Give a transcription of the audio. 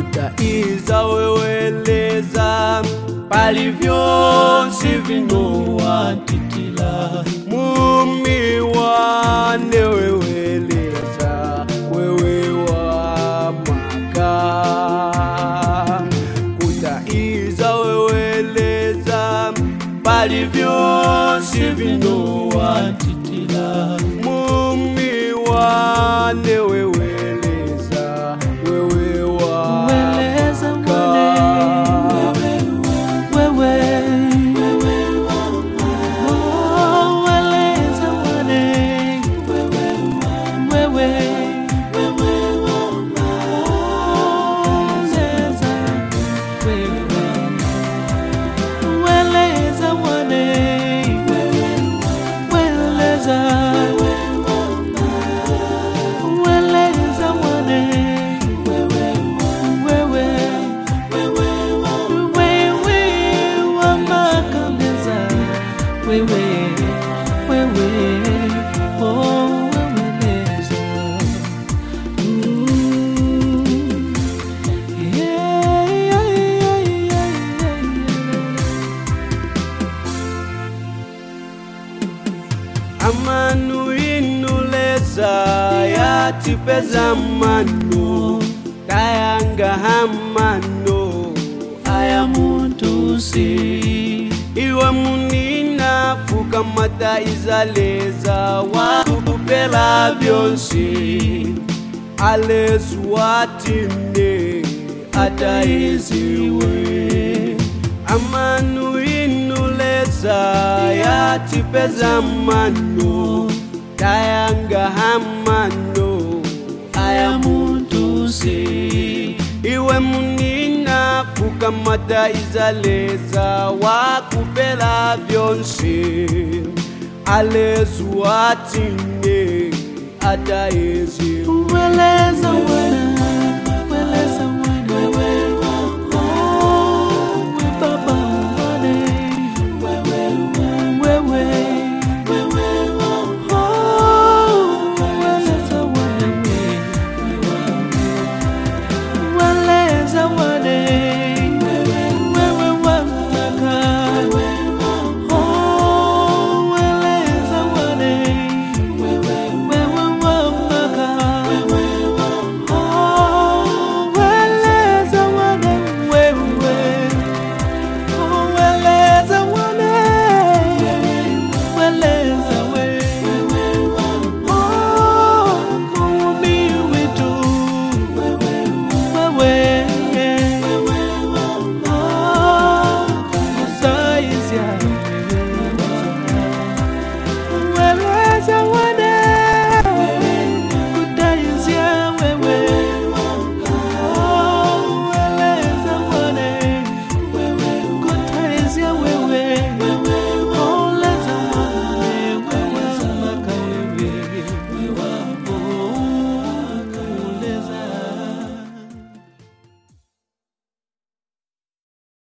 Kutaiza weweleza pali vyonsi vino watitila. Mumi wane weweleza wewe wa maka. Kutaiza weweleza pali vyonsi vino watitila. Mumi wane weweleza wewe wa amanu inuleza yatipeza mano kayanga hamano aya muntusi. Iwe munina fuka mata izaleza wakupela vyonsi. Alesu watine ataiziwe. Amanu inuleza yatipeza mano kayanga hamano aya muntusi. Iwe munina fuka mata izaleza wakupela vyonsi. Alesu watine ataiziwe.